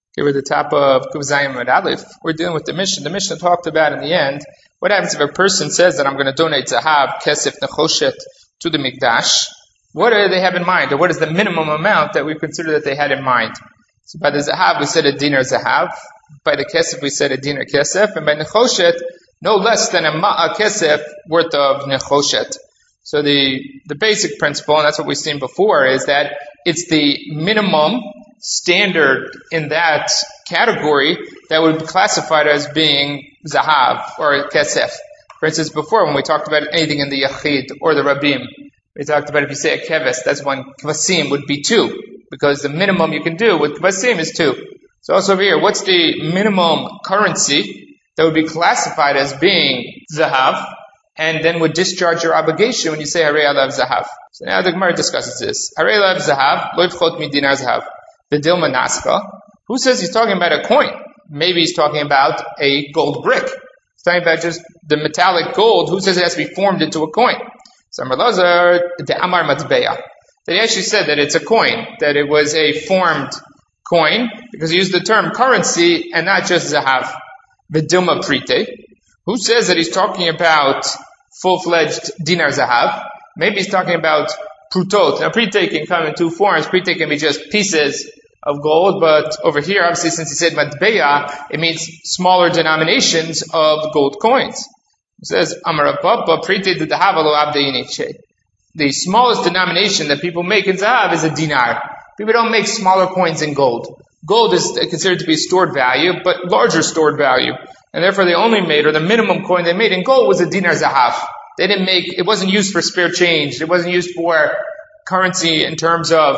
Okay, we're at the top of Kuf Zayim Amud Aleph. We're dealing with the Mishnah. The Mishnah talked about in the end, what happens if a person says that I'm going to donate Zahav, Kesef, Nechoshet to the Mikdash? What do they have in mind? Or what is the minimum amount that we consider that they had in mind? So by the Zahav, we said a dinar Zahav. By the Kesef, we said a dinar Kesef. And by Nechoshet, no less than a Ma'a Kesef worth of Nechoshet. So the basic principle, and that's what we've seen before, is that it's the minimum standard in that category that would be classified as being Zahav or Kesef. For instance, before when we talked about anything in the Yachid or the Rabim, we talked about if you say a Keves, that's one Kvasim would be 2, because the minimum you can do with Kvasim is 2. So also over here, what's the minimum currency that would be classified as being Zahav, and then would discharge your obligation when you say Harei Alav Zahav? So now the Gemara discusses this. Harei Alav Zahav, lo yifchot mi dinar Zahav. The Dilma Naska. Who says he's talking about a coin? Maybe he's talking about a gold brick. He's talking about just the metallic gold. Who says it has to be formed into a coin? So Amar Lazar, the Amar Matbeya. That he actually said that it's a coin, that it was a formed coin, because he used the term currency and not just Zahav. The Dilma Prite. Who says that he's talking about full-fledged dinar Zahav? Maybe he's talking about prutot. Now, prite can come in 2 forms. Prite can be just pieces of gold, but over here, obviously, since he said matbeya, it means smaller denominations of gold coins. It says, Amar Papa, prite de Zahav lo abdeiniche. The smallest denomination that people make in Zahav is a dinar. People don't make smaller coins in gold. Gold is considered to be stored value, but larger stored value. And therefore, they only made, or the minimum coin they made in gold was a dinar Zahav. They didn't make, it wasn't used for spare change. It wasn't used for currency in terms of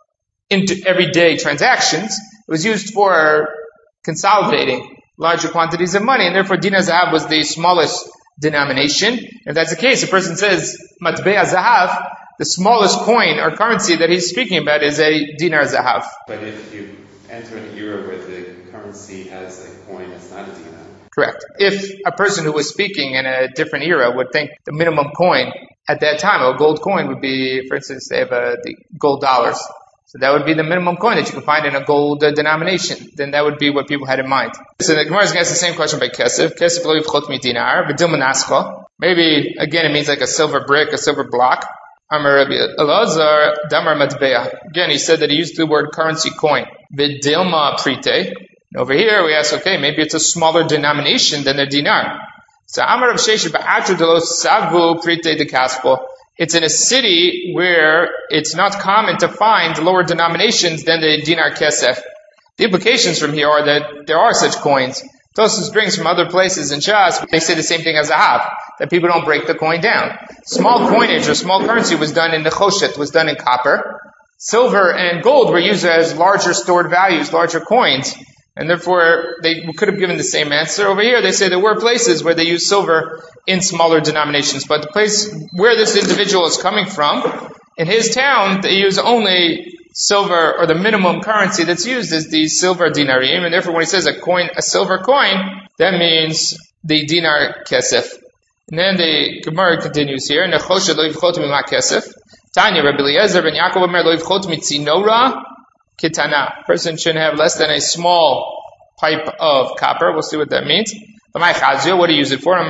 into everyday transactions. It was used for consolidating larger quantities of money, and therefore dinar Zahav was the smallest denomination. If that's the case, a person says matbeya Zahav, the smallest coin or currency that he's speaking about is a dinar Zahav. But if you enter an era where the currency has a coin that's not a dinar. Correct. If a person who was speaking in a different era would think the minimum coin at that time, a gold coin would be, for instance, they have the gold dollars. So that would be the minimum coin that you can find in a gold denomination. Then that would be what people had in mind. So the Gemara is going to ask the same question by Kesef. Kesef lo yivchot mi dinar, v'dilma naska. Maybe, again, it means like a silver brick, a silver block. Amar Rabbi Elazar, damar matbeya. Again, he said that he used the word currency coin. V'dilma prite. And over here, we ask, okay, maybe it's a smaller denomination than a dinar. So Amar Rav Sheshet ba'atru delo savu prite de kaspo. It's in a city where it's not common to find lower denominations than the dinar kesef. The implications from here are that there are such coins. Tosfos brings from other places in Shas, they say the same thing as Zahav, that people don't break the coin down. Small coinage or small currency was done in Nechoshet, was done in copper. Silver and gold were used as larger stored values, larger coins. And therefore, they could have given the same answer. Over here, they say there were places where they used silver in smaller denominations. But the place where this individual is coming from, in his town, they use only silver, or the minimum currency that's used is the silver dinarim. And therefore, when he says a silver coin, that means the dinar kesef. And then the Gemara continues here. Nechoshet lo yivchot mima kesef. Tanya, Rabbi Eliezer ben Yaakov Omer lo yivchot mitzinora. Kitana. Person shouldn't have less than a small pipe of copper. We'll see what that means. What do you use it for?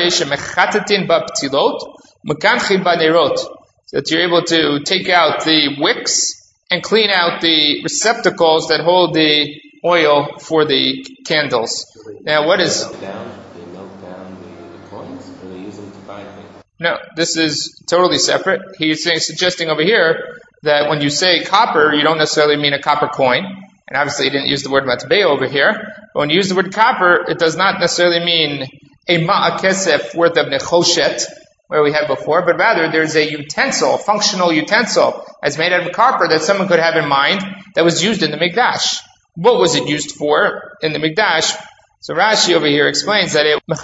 So that you're able to take out the wicks and clean out the receptacles that hold the oil for the candles. Now, what is... They melt down the coins, or they use them to buy things? No, this is totally separate. He's suggesting over here that when you say copper, you don't necessarily mean a copper coin. And obviously, he didn't use the word matbeya over here. But when you use the word copper, it does not necessarily mean a ma'a kesef worth of nechoshet, where we had before, but rather there's a utensil, functional utensil, that's made out of copper that someone could have in mind that was used in the Mikdash. What was it used for in the Mikdash? So Rashi over here explains that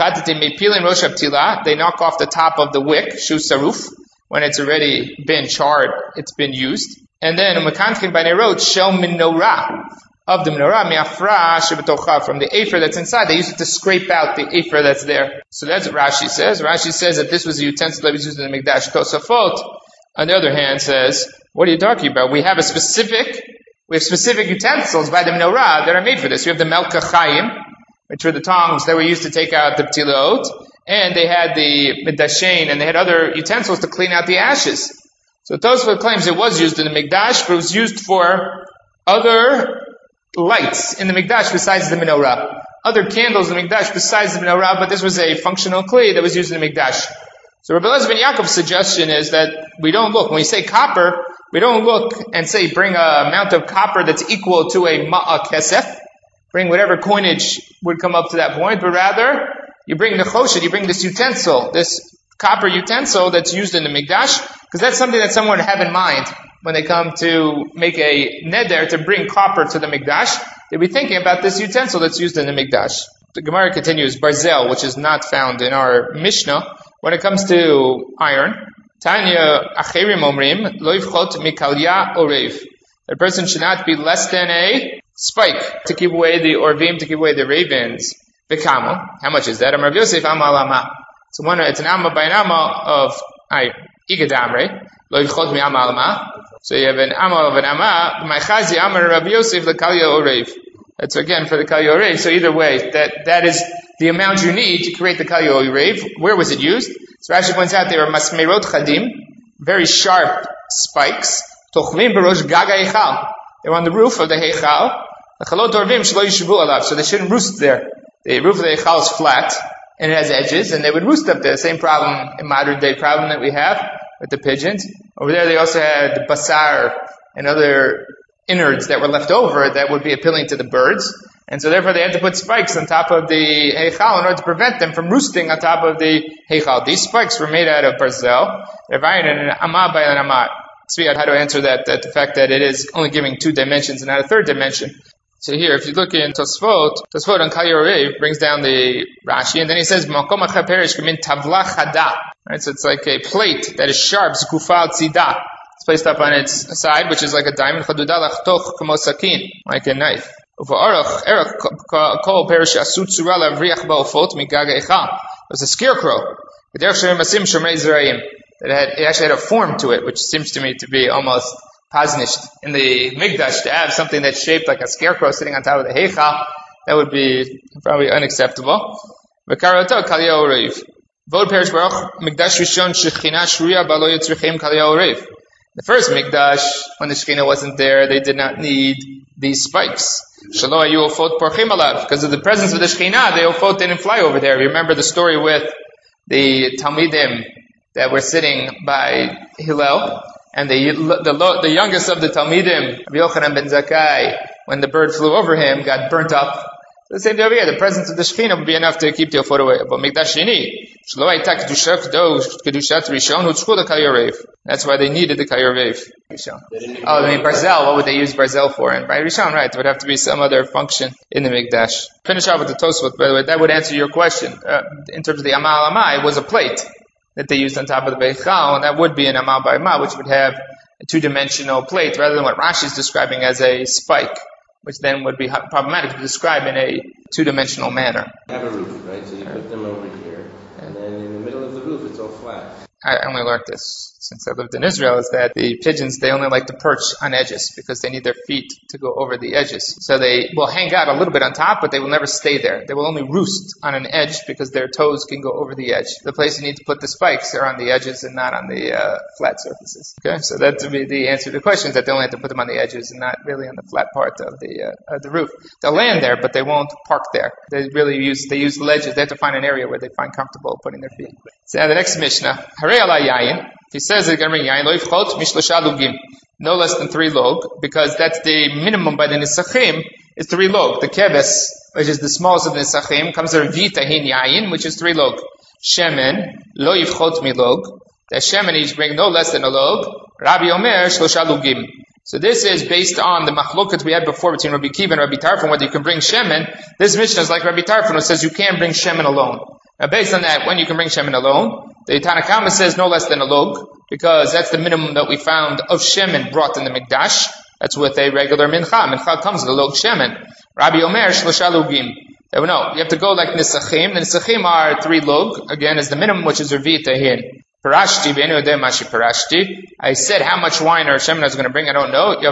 they knock off the top of the wick, shu saruf, when it's already been charred, it's been used. And then, shel menorah, of the menorah, mi'afra shebetocha, from the afer that's inside. They used it to scrape out the afer that's there. So that's what Rashi says. Rashi says that this was a utensil that was used in the Mikdash. Tosafot, on the other hand, says, what are you talking about? We have a specific we have specific utensils by the menorah that are made for this. We have the Melka Chaim, which were the tongs that were used to take out the ptilot, and they had the Midashain, and they had other utensils to clean out the ashes. So Tosfot claims it was used in the Mikdash, but it was used for other lights in the Mikdash besides the menorah. Other candles in the Mikdash besides the menorah, but this was a functional kli that was used in the Mikdash. So Rabbi Elazar ben Yaakov's suggestion is that we don't look, when we say copper, we don't look and say bring a amount of copper that's equal to a ma'a kesef, bring whatever coinage would come up to that point, but rather you bring the choshet, you bring this utensil, this copper utensil that's used in the Mikdash, because that's something that someone would have in mind when they come to make a neder to bring copper to the Mikdash. They'd be thinking about this utensil that's used in the Mikdash. The Gemara continues, Barzel, which is not found in our Mishnah. When it comes to iron, Tanya Acherim Omrim, Lo Yivchot Mikalya Orev. A person should not be less than a spike to keep away the Orvim, to keep away the ravens. V'kamo. How much is that? Amar Yosef Amal Ama. So it's an Amma by an Amma of Igadamre. Lo Yivchot Mi Amal Ama. So you have an Amma of an Amma. Ma'chazi Amar Rabbi Yosef L'Kalya Orev. That's again for the Kalya Orev. So either way, that is the amount you need to create the Kalya Orev. Where was it used? So Rashi points out they were Masmerot Chadim, very sharp spikes. Tochvim Barosh Gaga Eichal. They were on the roof of the Heichal. L'chalot Orvim Shelo Yishavu Alav. So they shouldn't roost there. The roof of the Heichal is flat and it has edges, and they would roost up there. Same problem, a modern day problem that we have with the pigeons. Over there they also had basar and other innards that were left over that would be appealing to the birds. And so therefore they had to put spikes on top of the Heichal in order to prevent them from roosting on top of the Heichal. These spikes were made out of barzel. They're varied in an Amma by an Amma. Tzvi, how to answer that the fact that it is only giving 2 dimensions and not a 3rd dimension. So here, if you look in Tosfot on Kalya Orev brings down the Rashi, and then he says, Makom acha perish kamin tavla chada. Right, so it's like a plate that is sharp, zkufa tzida. It's placed up on its side, which is like a diamond, chaduda lachtoch kamo sakin, like a knife. Uva erach kol perish asut tzura lavriach ba'ofot migaga echal. It was a scarecrow. Derech shem masim shomrei zeraim. It actually had a form to it, which seems to me to be almost paznished in the Mikdash, to have something that's shaped like a scarecrow sitting on top of the Heichal. That would be probably unacceptable. V'karato Kalya Orev. Vod Perish Baruch Mikdash Rishon Shechina Shruya Balo Yitzrichim Kalya Orev. The first Mikdash, when the Shechina wasn't there, they did not need these spikes. Shalo Ayu Ofot Porchim Alav. Because of the presence of the Shechina, the Ofot didn't fly over there. Remember the story with the Talmidim that were sitting by Hillel, and the youngest of the Talmidim, Rabbi Yochanan ben Zakkai, when the bird flew over him, got burnt up. So the same day over here, the presence of the Shekhinah would be enough to keep the Ofot away. But Mikdash Sheni, Shlo Hayta Kedushat Rishon, Hutzchu the Kalya Orev. That's why they needed the Kalya Orev. Barzel, what would they use Barzel for? And by Rishon, right, there would have to be some other function in the Mikdash. Finish off with the Tosfot, by the way, that would answer your question. In terms of the Amal Amai, it was a plate that they used on top of the Beichal, and that would be an Amal by Amal, which would have a 2-dimensional plate, rather than what Rashi is describing as a spike, which then would be problematic to describe in a 2-dimensional manner. You have a roof, right? So you put them over here, and then in the middle of the roof, it's all flat. I only learned this since I lived in Israel, is that the pigeons, they only like to perch on edges because they need their feet to go over the edges. So they will hang out a little bit on top, but they will never stay there. They will only roost on an edge because their toes can go over the edge. The place you need to put the spikes are on the edges and not on the flat surfaces. Okay, so that would be the answer to the question, that they only have to put them on the edges and not really on the flat part of the roof. They'll land there, but they won't park there. They use ledges. They have to find an area where they find comfortable putting their feet. So now the next Mishnah, Harei ala yayin. He says they're going to bring yayin, lo yifchot mishlosha lugim, no less than 3 log, because that's the minimum by the nisachim, is 3 log. The keves, which is the smallest of the nisachim, comes to vitahin yayin, which is 3 log. Shemen, lo yifchot milog. The shemen each bring no less than a log. Rabbi Omer, shlosha lugim. So this is based on the machloket we had before between Rabbi Kiva and Rabbi Tarfon, whether you can bring shemen. This Mishnah is like Rabbi Tarfon, who says you can't bring shemen alone. Now based on that, when you can bring shemen alone, the Tanakama says no less than a log, because that's the minimum that we found of shemen brought in the Mikdash. That's with a regular mincha. Mincha comes with a log shemen. Rabbi Omer, shlosha logim. No, you have to go like nisachim. The nisachim are 3 log, again, is the minimum, which is revi tahin. Parashti, I said how much wine or shemen I was going to bring, I don't know.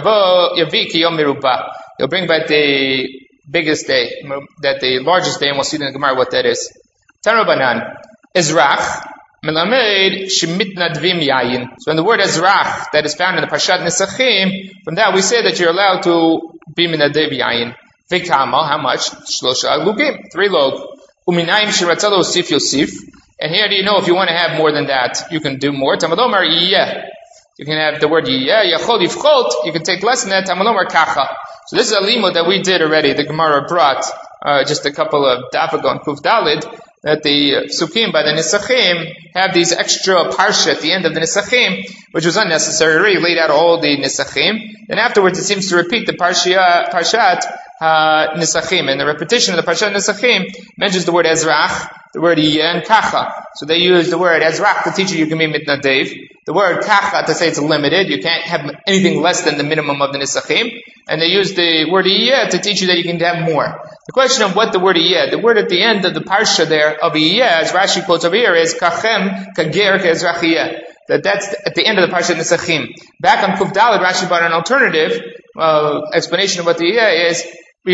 You'll bring back the biggest day, the largest day, and we'll see in the Gemara what that is. Tarabanan, Ezrach, Melamed, Shemitnadvim Yayin. So in the word Ezrach, that is found in the Parshat Nesachim, from that we say that you're allowed to be Minadev Yayin. Vikama, how much? Shlosha Lugim, 3 log. Uminayim Shiratzalo Sif Yosif. And here do you know if you want to have more than that, you can do more. Tamalomar Yiyeh. You can have the word Yiyeh, Yachol Yifchot, you can take less than that, Tamalomar Kacha. So this is a limud that we did already. The Gemara brought just a couple of daf ago on Kuf Dalid, that the Sukkim by the Nisachim have these extra parsha at the end of the Nisachim, which was unnecessary. It already laid out all the Nisachim. Then afterwards it seems to repeat the Parshat Nisachim. And the repetition of the Parshat Nisachim mentions the word Ezrach, the word Yiyeh, and Kacha. So they use the word Ezrach to teach you can be Mitnadev. The word Kacha to say it's limited. You can't have anything less than the minimum of the Nisachim. And they use the word Yiyeh to teach you that you can have more. The question of what the word Yiyeh, the word at the end of the Parsha there of Yiyeh, as Rashi quotes over here, is Kachem Kager Ke'ezrach Yiyeh. That's at the end of the Parsha Nisachim. Back on Kuf Daled, Rashi brought an alternative explanation of what the Yiyeh is.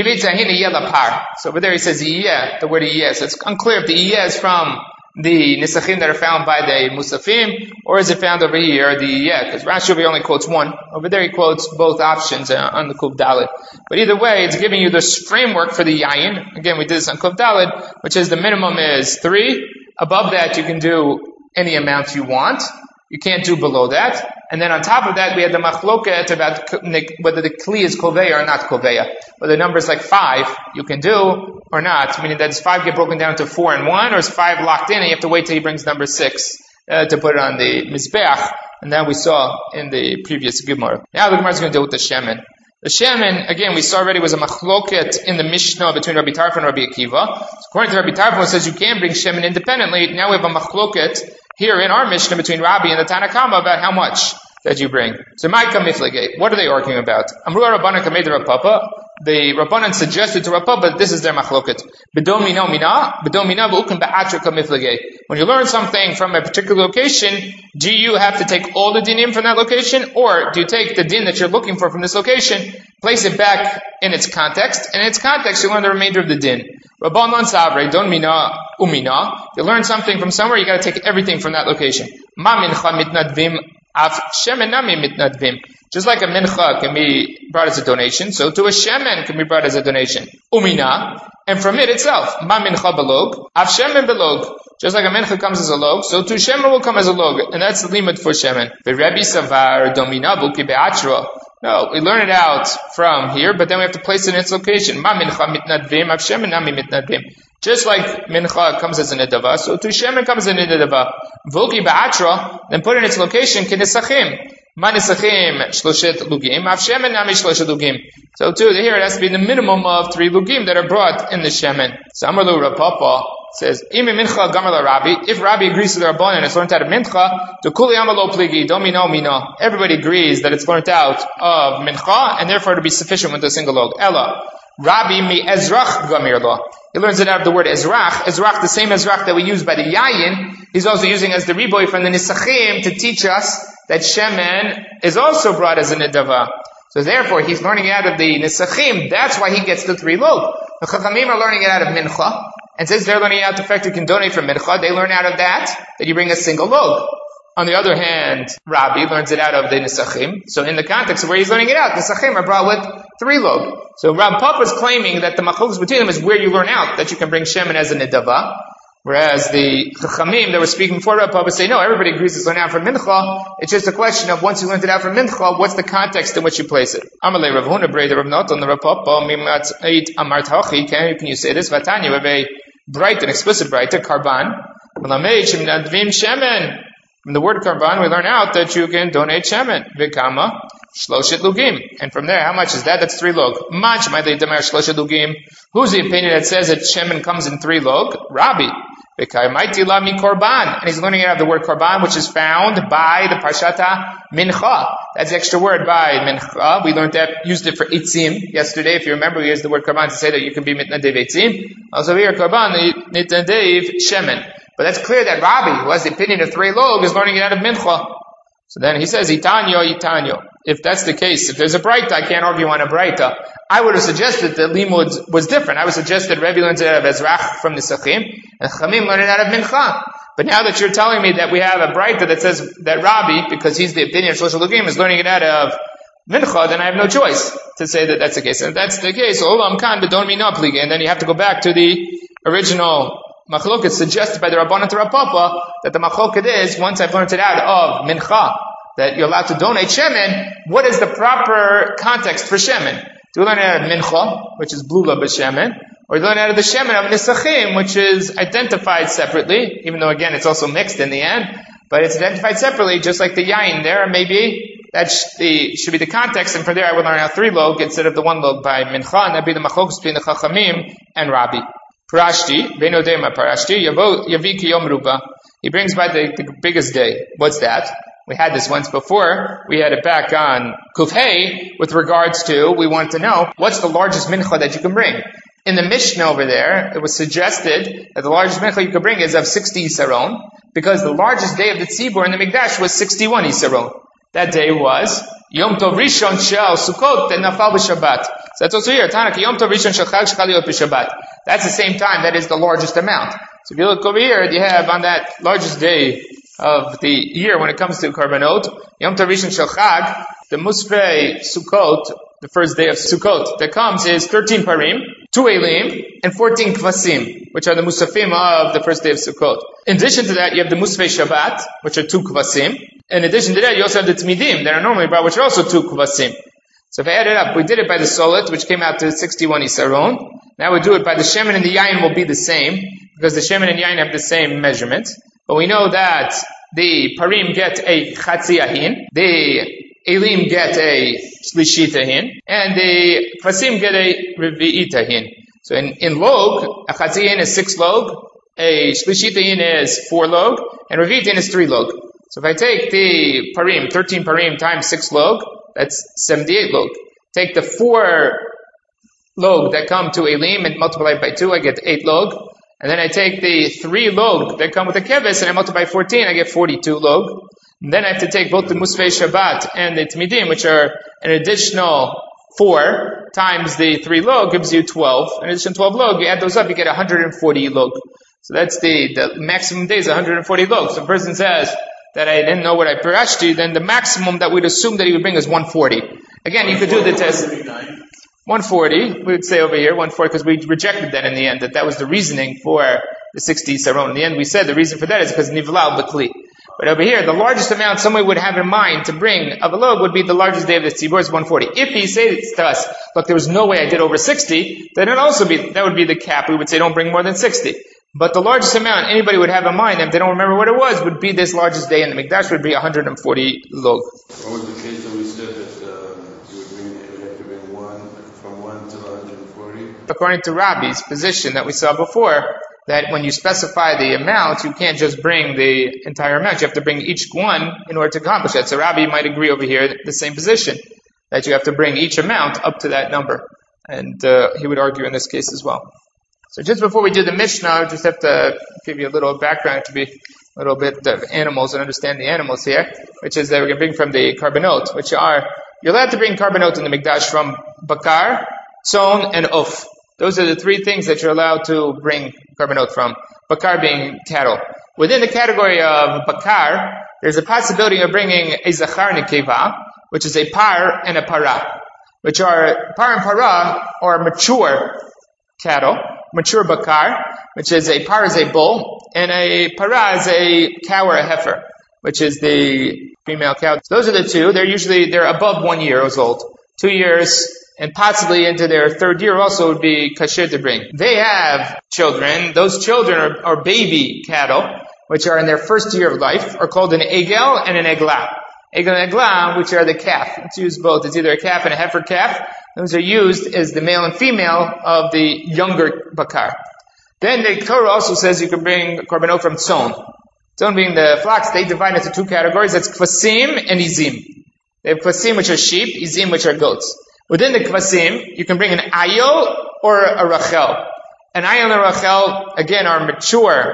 So over there he says Yiyeh, the word Yiyeh. So it's unclear if the Yiyeh is from the Nisachim that are found by the Musafim, or is it found over here, the Yiyeh? Because Rashi over here only quotes one. Over there he quotes both options on the Kuf Daled. But either way, it's giving you this framework for the Yayin. Again, we did this on Kuf Daled, which is the minimum is 3. Above that, you can do any amount you want. You can't do below that. And then on top of that, we had the machloket about whether the kli is koveya or not koveya. Whether numbers like 5 you can do or not, meaning that does 5 get broken down to 4 and 1, or is 5 locked in and you have to wait till he brings number 6 to put it on the mizbeach. And that we saw in the previous Gemara. Now the Gemara is going to deal with the shemen. The shemen, again, we saw already was a machloket in the Mishnah between Rabbi Tarfon and Rabbi Akiva. So according to Rabbi Tarfon, it says you can bring shemen independently. Now we have a machloket here in our Mishnah between Rabbi and the Tanakama about how much that you bring. So Ma'ika Miflegate, what are they arguing about? Amru Rabbanan Kamed Rav Papa. The Rabbanan suggested to Rav Papa, this is their machloket. B'domina v'ukim ba'atra kamiflegate. When you learn something from a particular location, do you have to take all the dinim from that location, or do you take the din that you're looking for from this location, place it back in its context, and in its context you learn the remainder of the din. Rabbanan Savre, don mina umina. You learn something from somewhere, you got to take everything from that location. Ma mincha mitnadvim af shemen nami mitnadvim. Just like a mincha can be brought as a donation, so to a shemen can be brought as a donation. Umina, and from it itself, ma mincha belog, af shemen belog. Just like a mincha comes as a log, so to shemen will come as a log, and that's the limit for shemen. V'Rebbi savar domina buki be'atra. No, we learn it out from here, but then we have to place it in its location. Ma mincha mitnadvim, af shemen nami mitnadvim. Just like mincha comes as a nidava, so to shemen comes as a nidava. V'uki be'atra, then put it in its location, kinisachim. Manisachim shloshet lugim, av shemen nami shloshet lugim. So too, here it has to be the minimum of 3 lugim that are brought in the shemen. So Amarlu Rav Papa says, Imi mincha gamar Rabbi. If Rabbi agrees to the Rabbanan and it's learned out of mincha, to kuli amalo pligi domino mina. Everybody agrees that it's learned out of mincha, and therefore to be sufficient with a single log. Ella. Rabbi mi ezrach gamir lo. He learns it out of the word ezrach. Ezrach, the same ezrach that we use by the yayin, he's also using as the riboy from the nisachim to teach us that shemen is also brought as a nidava. So therefore, he's learning it out of the nisachim. That's why he gets the 3 log. The chachamim are learning it out of mincha, and since they're learning out the fact you can donate from mincha, they learn out of that you bring a single log. On the other hand, Rabbi learns it out of the nisachim. So in the context of where he's learning it out, nisachim are brought with 3 log. So Rav Papa is claiming that the machlokes between them is where you learn out that you can bring shemen as a nidava. Whereas the chachamim that were speaking for Rav Papa say, no, everybody agrees it's learned out from mincha. It's just a question of once you learned it out from mincha, what's the context in which you place it? Amalei Rav Huna Brei Rav Noton the Rav Papa mimat eit amart hachi. Can you say this? Vatanya, we have a bright and explicit bright karban. Melamed shemnadvim shemen. From the word karban, we learn out that you can donate shemen. Vikama shloshet lugim. And from there, how much is that? That's 3 log. Manch ma'idei damar shloshet lugim. Who's the opinion that says that shemen comes in 3 log? Rabbi. And he's learning it out of the word korban, which is found by the Parshata Mincha. That's the extra word by Mincha. We learned that, used it for Eitzim yesterday. If you remember, we used the word korban to say that you can be mitnadev Eitzim. Also here, korban, mitnadev shemen. But that's clear that Rabbi, who has the opinion of 3 log, is learning it out of Mincha. So then he says, Itanyo. If that's the case, if there's a Braita, I can't argue on a Braita. I would have suggested that Limud was different. I would suggest that Rebbe learns it out of Ezrach from Nisachim, and Chamim learn it out of Mincha. But now that you're telling me that we have a Braita that says that Rabbi, because he's the opinion of Shlosh Lugim, is learning it out of Mincha, then I have no choice to say that that's the case. And if that's the case, Olam Kan B'don Mina Pligi, and then you have to go back to the original Machloket suggested by the Rabbanan to Rav Papa, that the Machloket is, once I've learned it out of Mincha, that you're allowed to donate Shemen, what is the proper context for Shemen? Do you learn it out of Mincha, which is Blula B'Shemen, or do you learn it out of the Shemen of Nisachim, which is identified separately, even though again it's also mixed in the end, but it's identified separately, just like the Yain there, maybe that should be the context, and from there I would learn out 3 log instead of the 1 log by Mincha, and that'd be the Machloket between the Chachamim and Rabbi. Parashti, Beno Dema Parashti, Yavi Kiyom Ruba. He brings by the biggest day. What's that? We had this once before. We had it back on Kufhei with regards to, we wanted to know, what's the largest mincha that you can bring? In the Mishnah over there, it was suggested that the largest mincha you could bring is of 60 Isaron, because the largest day of the Tzibur in the Mikdash was 61 Isaron. That day was Yom Tov Rishon Shel Sukkot and Nafal B'Shabbat. So that's also here. Tanakh Yom Tov Rishon Shel Chag Shchal Yot B'Shabbat. That's the same time. That is the largest amount. So if you look over here, you have on that largest day of the year when it comes to Karbanot, Yom Tov Rishon Shel Chag, the Musfei Sukkot, the first day of Sukkot that comes is 13 Parim, 2 Elim, and 14 Kvasim, which are the Musafim of the first day of Sukkot. In addition to that, you have the Musfei Shabbat, which are 2 Kvasim. In addition to that, you also have the Tmidim that are normally brought, which are also 2 Kvasim. So if I add it up, we did it by the Solet, which came out to 61 Isaron. Now we do it by the Shemen and the Yain will be the same, because the Shemen and Yain have the same measurement. But we know that the Parim get a Chatzi Ahin, the Elim get a Shlishit Ahin, and the Kvasim get a Revi'it Ahin. So in Log, a Chatzi Ahin is 6 Log, a Shlishit Ahin is 4 Log, and Revi'it Ahin is 3 Log. So if I take the Parim, 13 Parim times 6 Log, that's 78 log. Take the 4 log that come to Elim and multiply it by 2, I get 8 log. And then I take the 3 log that come with the keves and I multiply by 14, I get 42 log. And then I have to take both the Musfei Shabbat and the Tmidim, which are an additional 4 times the 3 log gives you 12. In addition to 12 log, you add those up, you get 140 log. So that's the maximum days, 140 log. So a person says that I didn't know what I parashti, then the maximum that we'd assume that he would bring is 140. Again, you could do the test. 140, we would say over here, 140, because we rejected that in the end, that was the reasoning for the 60 saron. In the end, we said the reason for that is because nivlal b'kli. But over here, the largest amount someone would have in mind to bring of a log would be the largest day of the tzibur is 140. If he says to us, look, there was no way I did over 60, then that would be the cap. We would say don't bring more than 60. But the largest amount anybody would have in mind, if they don't remember what it was, would be this largest day in the Mikdash, would be 140 log. What was the case that we said that you would have to bring from 1 to 140? According to Rabbi's position that we saw before, that when you specify the amount, you can't just bring the entire amount. You have to bring each one in order to accomplish that. So Rabbi might agree over here, the same position, that you have to bring each amount up to that number. And he would argue in this case as well. So just before we do the Mishnah, I just have to give you a little background to be a little bit of animals and understand the animals here, which is that we're going to bring from the Karbanot, which are, you're allowed to bring Karbanot in the Mikdash from Bakar, Tzon, and Uf. Those are the 3 things that you're allowed to bring Karbanot from. Bakar being cattle. Within the category of Bakar, there's a possibility of bringing a Zachar Nekeva, which is a par and a para, which are, par and para are mature cattle. Mature bakar, which is a par is a bull, and a para is a cow or a heifer, which is the female cow. So those are the 2. They're above 1 year old. 2 years, and possibly into their 3rd year also would be kasher to bring. They have children. Those children are baby cattle, which are in their 1st year of life, are called an egel and an eglah. Egel and eglah, which are the calf. It's used both. It's either a calf and a heifer calf. Those are used as the male and female of the younger bakar. Then the Torah also says you can bring korbanot from tzon. Tzon being the flocks, they divide into 2 categories. That's kvasim and izim. They have kvasim, which are sheep, izim, which are goats. Within the kvasim, you can bring an ayil or a rachel. An ayil and a rachel, again, are mature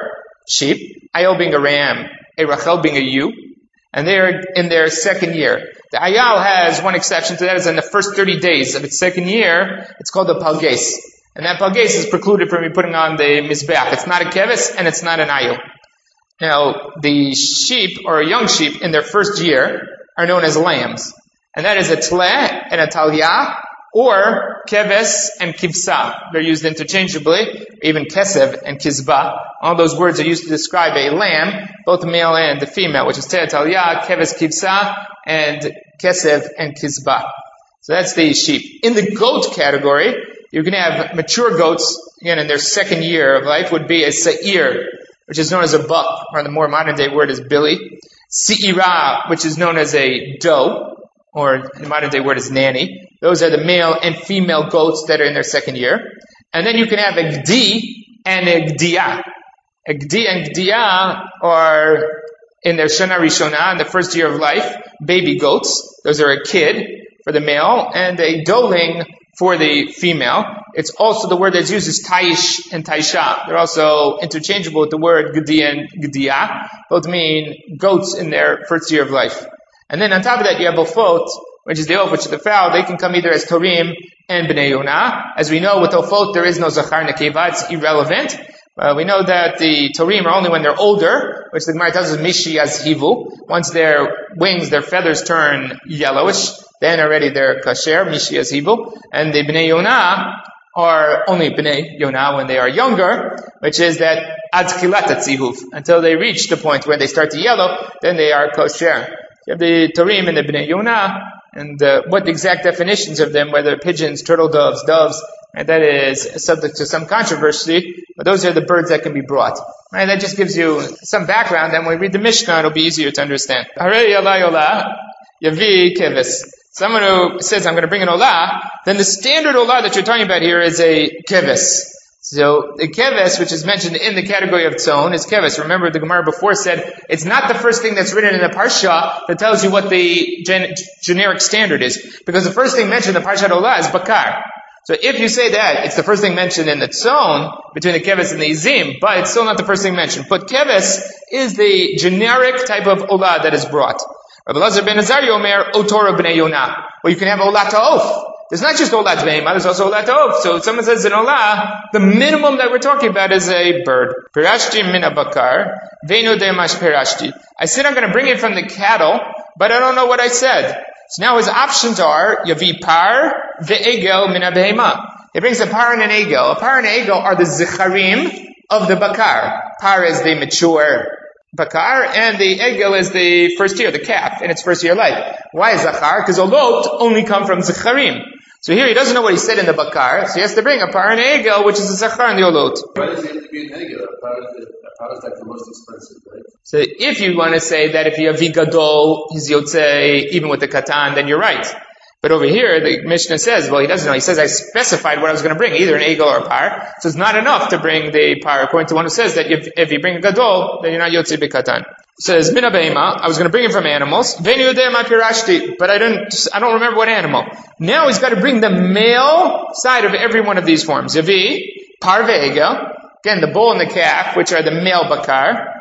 sheep, Ayal being a ram, a Rachel being a ewe, and they're in their second year. The Ayal has one exception to that, is in the first 30 days of its second year, it's called the Palges. And that Palges is precluded from you putting on the Mizbeach. It's not a Keves and it's not an Ayal. Now, the sheep, or young sheep, in their first year, are known as lambs. And that is a Tleh and a Talyah, or Keves and Kivsa. They're used interchangeably, even Kesev and Kizba. All those words are used to describe a lamb, both the male and the female, which is Tleh, Talyah, Keves, Kivsa, and Kesev and Kizba. So that's the sheep. In the goat category, you can have mature goats, again, in their second year of life, would be a Sa'ir, which is known as a buck, or the more modern day word is billy. Se'ira, which is known as a doe, or the modern day word is nanny. Those are the male and female goats that are in their second year. And then you can have a Gdi and a Gdiya. A Gdi and Gdiya are in their Shana Rishona, in the first year of life, baby goats. Those are a kid for the male, and a doeling for the female. It's also the word that's used is Taish and Taisha. They're also interchangeable with the word Gdi and Gdiya. Both mean goats in their first year of life. And then on top of that, you have Ofot, which is the oaf, which is the fowl. They can come either as Torim and Bnei Yonah. As we know, with Ofot, there is no Zachar Nekeva. It's irrelevant. We know that the Torim are only when they're older, which the Gemara tells us Mishi Yazhivu. Once their wings, their feathers turn yellowish, then already they're Kasher, Mishi Yazhivu. And the Bnei Yonah are only Bnei Yonah when they are younger, which is that Ad Tchilat Tzihuf. Until they reach the point where they start to yellow, then they are Kosher. You have the Torim and the Bnei Yonah, and what the exact definitions of them, whether pigeons, turtle doves, and that is subject to some controversy, but those are the birds that can be brought. Right, that just gives you some background, and when we read the Mishnah, it'll be easier to understand. Yavi Keves. Someone who says, I'm going to bring an Olah, then the standard Olah that you're talking about here is a Keves. So the Keves, which is mentioned in the category of Tzon, is Keves. Remember, the Gemara before said, it's not the first thing that's written in the Parsha that tells you what the generic standard is. Because the first thing mentioned in the Parshat Olah is Bakar. So if you say that, it's the first thing mentioned in the Tzon, between the Keves and the Izim, but it's still not the first thing mentioned. But Keves is the generic type of Olah that is brought. Rabbi Elazar ben Azariah Omer, O Torah b'nei Yonah. Well, you can have Olah ta'of. There's not just Olah Behemah, there's also Olah ta'of. So if someone says an Olah, the minimum that we're talking about is a bird. Pirashti min bakar, veinu demash pirashti. I said I'm going to bring it from the cattle, but I don't know what I said. So now his options are, Yavi par, ve'egel min behemah. He brings a par and an egel. A par and an egel are the zicharim of the bakar. Par is the mature bakar, and the egel is the first year, the calf, in its first year of life. Why is zachar? Because olot only come from zicharim. So here he doesn't know what he said in the bakar, so he has to bring a par and an egel, which is a zachar and the olot. Why does it have to be an egel? A par is like the most expensive, right? So if you want to say that if you have vigadol, he's yotzei, even with the katan, then you're right. But over here, the Mishnah says, well, he doesn't know. He says, I specified what I was going to bring, either an egel or a par. So it's not enough to bring the par, according to one who says that if you bring a gadol, then you're not yotzei b'katan. Says, mina behema, I was going to bring it from animals. Venu yodeh ma pirashti, but I don't remember what animal. Now he's got to bring the male side of every one of these forms. Yavi, par ve'egel, again, the bull and the calf, which are the male bakar.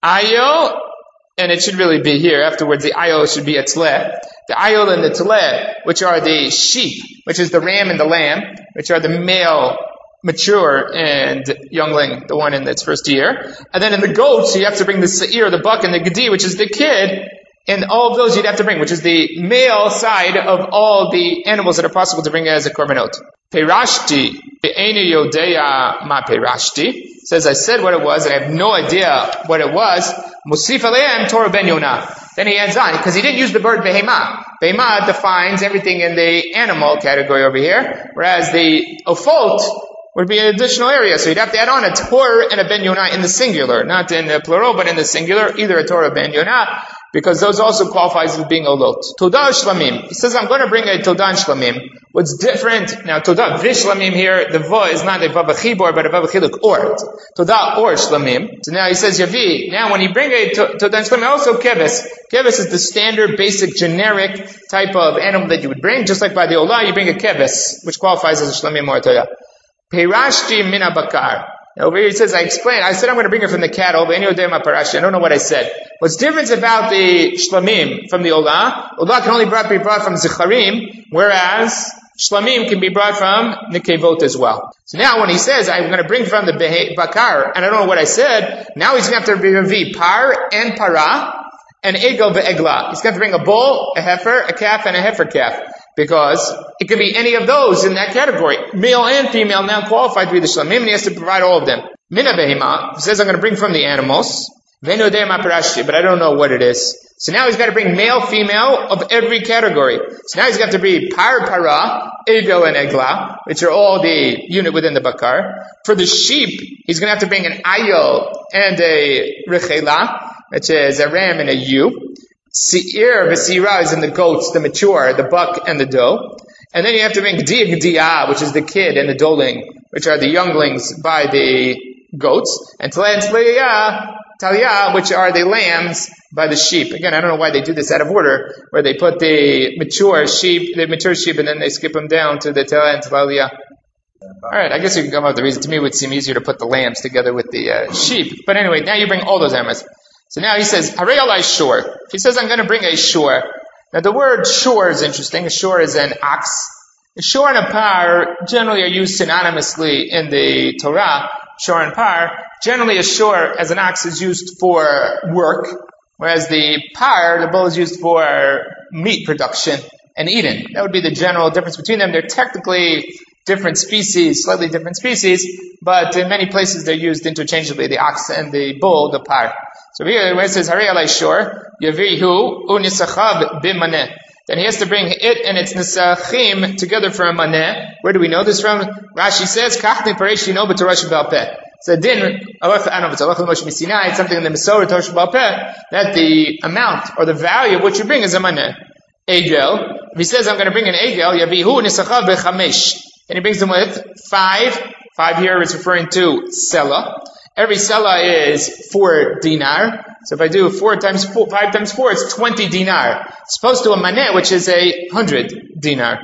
Ayo, and it should really be here. Afterwards, the ayo should be a tleh. The ayol and the tleh, which are the sheep, which is the ram and the lamb, which are the male, mature, and youngling, the one in its first year. And then in the goats, you have to bring the se'ir, the buck, and the gedi, which is the kid. And all of those you'd have to bring, which is the male side of all the animals that are possible to bring as a korbanot. Perashti, be'eni yodeya ma perashti. Says, I said what it was, and I have no idea what it was. Musif aleim Torah ben Yonah. Then he adds on, because he didn't use the word behemah. Behemah defines everything in the animal category over here, whereas the ofot would be an additional area. So you'd have to add on a Torah and a ben Yonah in the singular, not in the plural, but in the singular, either a Torah ben Yonah, because those also qualifies as being olot. Todah shlamim. He says, I'm going to bring a todah shlamim. What's different, now todah vishlamim here, the va is not a vav chibor, but a vav chiluk or. Todah or shlamim. So now he says yavi. Now when you bring a todah shlamim, also keves. Keves is the standard, basic, generic type of animal that you would bring. Just like by the olah, you bring a keves, which qualifies as a shlamim or todah. Perashti mina bakar. Now over here he says, I said I'm going to bring it from the cattle, I don't know what I said. What's different about the shlamim from the olah? Olah can only be brought from zicharim, whereas shlamim can be brought from nekevot as well. So now when he says, I'm going to bring from the bakar, and I don't know what I said, now he's going to have to be par and para, and egel ve'egla. He's going to bring a bull, a heifer, a calf, and a heifer calf. Because it could be any of those in that category. Male and female now qualified to be the shlamim, and he has to provide all of them. Mina behema, he says I'm going to bring from the animals. Veno de'ema parashti, but I don't know what it is. So now he's got to bring male, female of every category. So now he's got to be par, para, egel, and egla, which are all the unit within the bakar. For the sheep, he's going to have to bring an ayil and a rechela, which is a ram and a ewe. Se'ir v'sira is in the goats, the mature, the buck and the doe. And then you have to bring g'diah, which is the kid, and the doling, which are the younglings by the goats. And talia, which are the lambs by the sheep. Again, I don't know why they do this out of order, where they put the mature sheep, and then they skip them down to the talia and talia. Alright, I guess you can come up with the reason. To me, it would seem easier to put the lambs together with the sheep. But anyway, now you bring all those animals. So now he says, Harei alai shor. If he says, I'm going to bring a shor. Now the word shor is interesting. A shor is an ox. A shor and a par generally are used synonymously in the Torah. Shor and par. Generally a shor as an ox is used for work, whereas the par, the bull, is used for meat production and eating. That would be the general difference between them. They're technically different species, slightly different species, but in many places they're used interchangeably, the ox and the bull, the par. So here, when it says, Harei alai shor, yavihu u'nisachav b'maneh. Then he has to bring it and its nisachim together for a maneh. Where do we know this from? Rashi says, Kachni paresh yino b'torah sheba'al peh. So din, it's something in the Mesorah Torah sheba'al peh, that the amount or the value of what you bring is a maneh. Egel. If he says, I'm going to bring an egel, yavihu u'nisachav b'chamesh. And he brings them with 5. 5 here is referring to selah. Every selah is 4 dinar. So if I do 5 times 4, it's 20 dinar. It's opposed to a maneh, which is 100 dinar.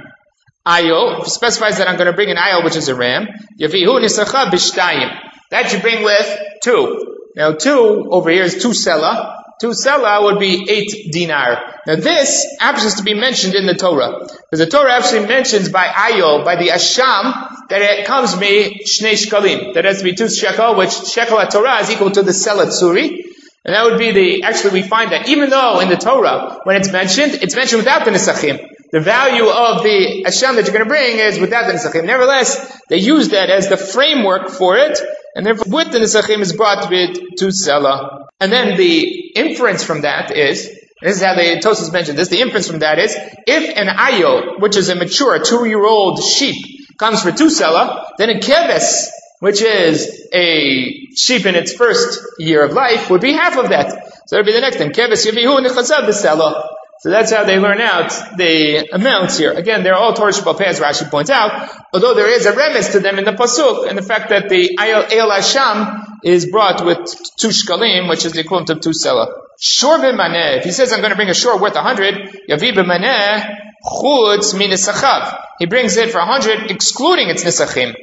Ayil, specifies that I'm going to bring an ayil, which is a ram. Yavihu nisacha b'shtayim. That you bring with 2. Now 2 over here is 2 selah. 2 selah would be 8 dinar. Now this happens to be mentioned in the Torah. Because the Torah actually mentions by ayil, by the asham, that it comes me shnei shkalim. That has to be 2 shekel, which shekel at Torah is equal to the selah tzuri. And that would be actually we find that even though in the Torah, when it's mentioned without the nisachim. The value of the asham that you're going to bring is without the nisachim. Nevertheless, they use that as the framework for it, and therefore with the nisachim is brought with 2 selah. And then the inference from that is, this is how the Tosfos mentioned this, the inference from that is, if an ayil, which is a mature 2-year-old sheep, comes for 2 selah, then a keves, which is a sheep in its first year of life, would be half of that. So that would be the next thing. Keves yavihu nechazav b'selah. So that's how they learn out the amounts here. Again, they're all Torah sheba'al peh, as Rashi points out, although there is a remez to them in the pasuk, and the fact that the ayil asham is brought with 2 shkalim, which is the equivalent of 2 selah. Shor b'maneh, if he says I'm going to bring a shor worth 100, yavi b'maneh chutz min nisachav. He brings it for 100, excluding its nisachim.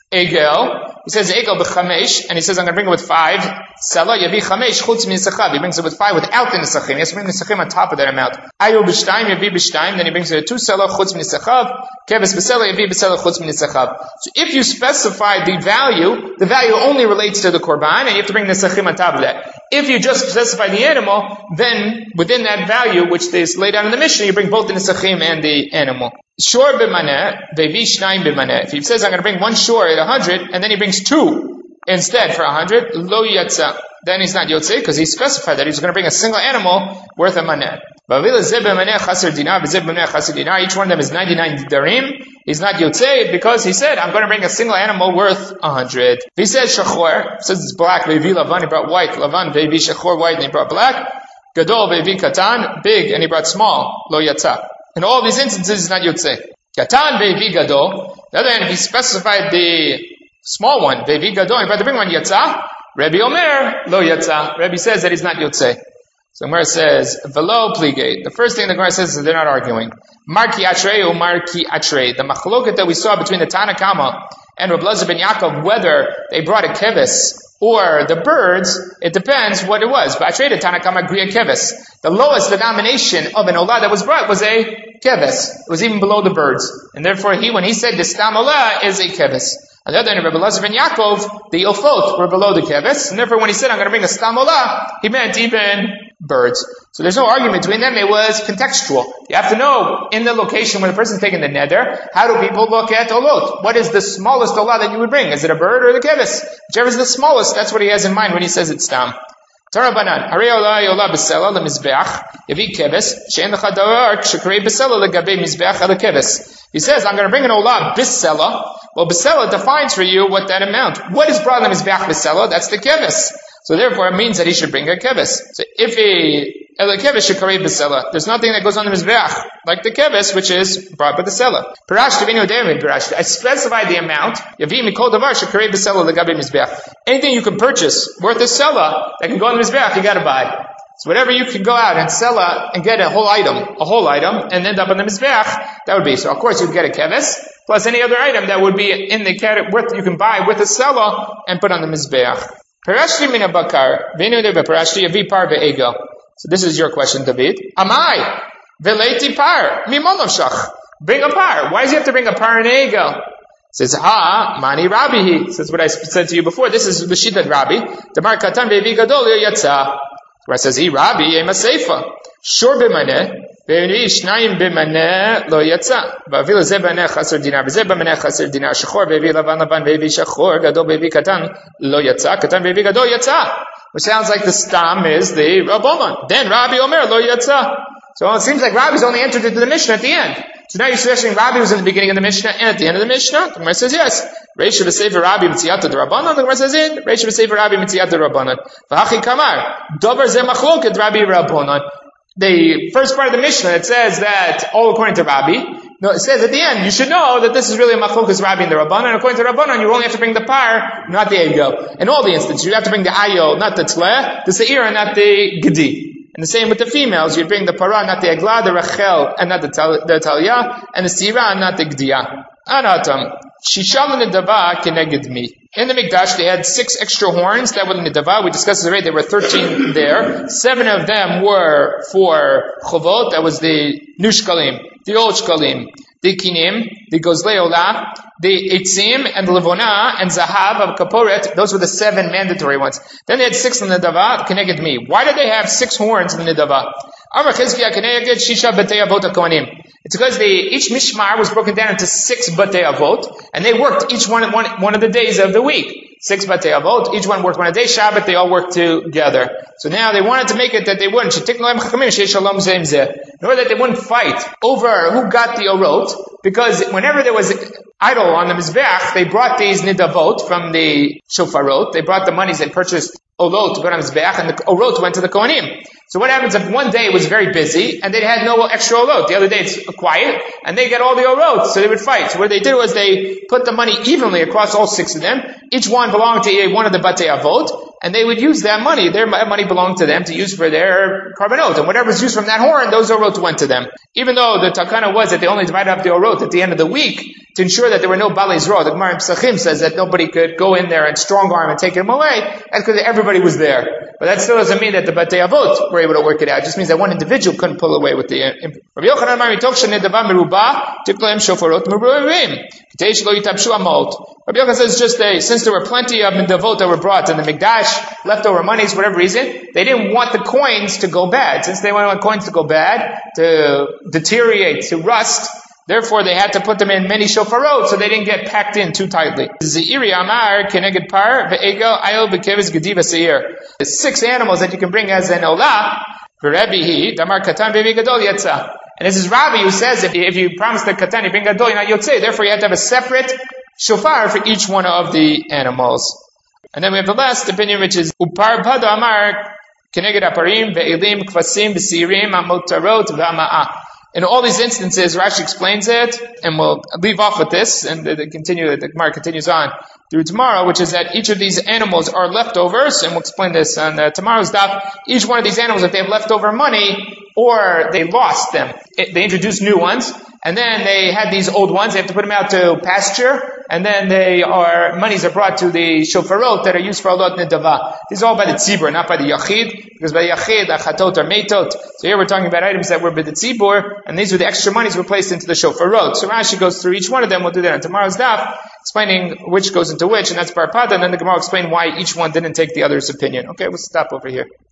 Egel, he says egel b'chamesh, and he says I'm going to bring it with 5 selah, yavi chamesh chutz min nisachav. He brings it with 5 without the nisachim. He has to bring nisachim on top of that amount. Ayil b'shtayim, yavi b'shtayim, then he brings it with 2 selah chutz min nisachav. Keves b'selah, yavi b'selah chutz min nisachav. So if you specify the value only relates to the korban, and you have to bring nisachim on top of that. If you just specify the animal, then within that value, which is laid out in the Mishnah, you bring both the nisachim and the animal. Shor b'maneh, vevi shnayim b'maneh. If he says I'm going to bring 1 shor at 100, and then he brings 2 instead for 100, lo yatsa. Then he's not yotzei, because he specified that he's going to bring a single animal worth a maneh. Each one of them is 99 didarim. He's not yotzei because he said, I'm going to bring a single animal worth 100. If he says shachor, says it's black, vevi lavan, he brought white, lavan, vevi shachor, white, and he brought black. Gadol, vevi katan, big, and he brought small, lo yatsa. In all these instances, it's not yotzei. Katan, vevi gadol. The other hand, if he specified the small one, vevi gadol, he brought the big one, yatsa. Rebbe Omer, lo yatsa. Rebbe says that he's not yotzei. So Gemara says, velo pligate. The first thing the Gemara says is they're not arguing. Marki atrei or marki atrei. The machloket that we saw between the Tanna Kama and Rabbi Elazar ben Yaakov, whether they brought a kevis or the birds, it depends what it was. But I traded Tanakama Griya kevis. The lowest denomination of an olah that was brought was a kevis. It was even below the birds. And therefore when he said the stam olah is a kevis. On the other hand, Rabbi Elazar ben Yaakov, the ilfot were below the kevis. And therefore when he said, I'm going to bring a stam olah, he meant even birds. So there's no argument between them. It was contextual. You have to know, in the location where the person's taking the neder, how do people look at olot? What is the smallest olah that you would bring? Is it a bird or the kevis? Whichever is the smallest, that's what he has in mind when he says it's stam. Tarabanan, Harei olah b'sela lemizbeach, yavi kevis, she'en lecha davar shekarei b'sela legabe mizbeach ala kevis. He says, I'm going to bring an olah b'sela. Well, b'sela defines for you what that amount. What is brought lemizbeach b'sela? That's the kevis. So therefore, it means that he should bring a kevis. So if a kevis should carry b'sela, there's nothing that goes on the mizbeach like the kevis, which is brought by the sela. I specified the amount. Anything you can purchase worth a sela that can go on the mizbeach, you got to buy. So whatever you can go out and sell and get a whole item, and end up on the mizbeach, that would be. So of course you'd get a kevis plus any other item that would be in the category you can buy with a sela and put on the mizbeach. Parashti min bakar, venu de parashti yavi par ve'ego. So this is your question, David. Amai veleti par mimonavshach. Bring a par. Why does he have to bring a par and ego? Says mani Rabbi. Says what I said to you before. This is the shittat Rabbi. Damar katan ve'vi gadol yatsa. Where says Rabbi ema seifa. Shor b'maneh. Ve'ni shnayim b'maneh lo yatsa. Va'avil ze b'maneh chaser dinar. V'ze b'maneh chaser dinar. Shechor ve'vi lavan ve'vi shechor. Gadol ve'vi katan lo yatsa. Katan ve'vi gadol yatsa. Which sounds like the stam is the Rabbanon. Then Rabbi Omer lo yatsa. So it seems like Rabbi's only entered into the Mishnah at the end. So now you're suggesting Rabbi was in the beginning of the Mishnah and at the end of the Mishnah? The Gemara says yes. Reisha v'sefer Rabbi mitziyata the Rabbanon. The Gemara says in. Reisha v'sefer Rabbi mitziyata the Rabbanon. V'hachi kamar. Dover ze machloket Rabbi Rabbanon. The first part of the Mishnah, it says that all according to Rabbi. No, it says at the end, you should know that this is really a machlokas Rabbi and the Rabbanon. And according to Rabbanon, you only have to bring the par, not the ego. In all the instances, you have to bring the ayo, not the tleh, the se'ira, not the gedi. And the same with the females, you bring the para, not the eglah, the rachel, and not the talia, and the sira, and not the gdiya. Anatam. Shishal nidava keneged mi. In the Mikdash, they had 6 extra horns that were in the nidava. We discussed this already. There were 13 there. 7 of them were for chovot. That was the new shkalim, the old shkalim, the kinim, the gozlei olah, the etzim, and the levona, and zahav of kaporet. Those were the 7 mandatory ones. Then they had 6 in the nidava, keneged mi. Why did they have 6 horns in the nidava? It's because each mishmar was broken down into 6 batei avot, and they worked each one of the days of the week. 6 batei avot, each one worked one a day. Shabbat, they all worked together. So now they wanted to make it that they wouldn't. In order that they wouldn't fight over who got the orot, because whenever there was idol on the mizbeach, they brought these nidavot from the shofarot. They brought the monies they purchased olot to go on mizbeach, and the orot went to the kohanim. So what happens if one day it was very busy and they had no extra olot? The other day it's quiet and they get all the olot, so they would fight. So what they did was they put the money evenly across all 6 of them. Each one belonged to one of the batei avot, and they would use that money. Their money belonged to them to use for their korbanot, and whatever was used from that horn, those orot went to them. Even though the takana was that they only divided up the orot at the end of the week to ensure that there were no balei zroh. The Gemara in Pesachim says that nobody could go in there and strong arm and take them away. That's because everybody was there. But that still doesn't mean that the batei avot were able to work it out. It just means that one individual couldn't pull away with the. Rabbi Yochanan Amar Mitoch shenedava merubah tikloem shofarot meruim kitei shelo yitabshu amot. Rabbi Yochanan says just since there were plenty of nidavot that were brought in the Mikdash, leftover monies, for whatever reason, they didn't want the coins to go bad. Since they didn't want coins to go bad, to deteriorate, to rust, therefore they had to put them in many shofarot so they didn't get packed in too tightly. Zeiri amar keneged par ve'ego ayol bekeves gediva seir. The 6 animals that you can bring as an olah, v'rebihi damar katan ve'vi gadol yatsa. And this is Rabbi who says if you promise the katan, you bring gadol, you're not yotzei. Therefore you have to have a separate shofar for each one of the animals. And then we have the last opinion, which is upar pado amar keneged aparim ve'elim kvasim v'sirim amotarot v'ama'ah. In all these instances, Rashi explains it, and we'll leave off with this, and the Gemara continues on through tomorrow, which is that each of these animals are leftovers, and we'll explain this on tomorrow's daf. Each one of these animals, if they have leftover money, or they lost them, they introduce new ones, And then they had these old ones, they have to put them out to pasture, and then monies are brought to the shofarot that are used for alot nedava. These are all by the tzibur, not by the yachid, because by the yachid, achatot are metot. So here we're talking about items that were by the tzibur, and these were the extra monies were placed into the shofarot. So Rashi goes through each one of them, we'll do that on tomorrow's daf, explaining which goes into which, and that's Barpada, and then the Gemara will explain why each one didn't take the other's opinion. Okay, we'll stop over here.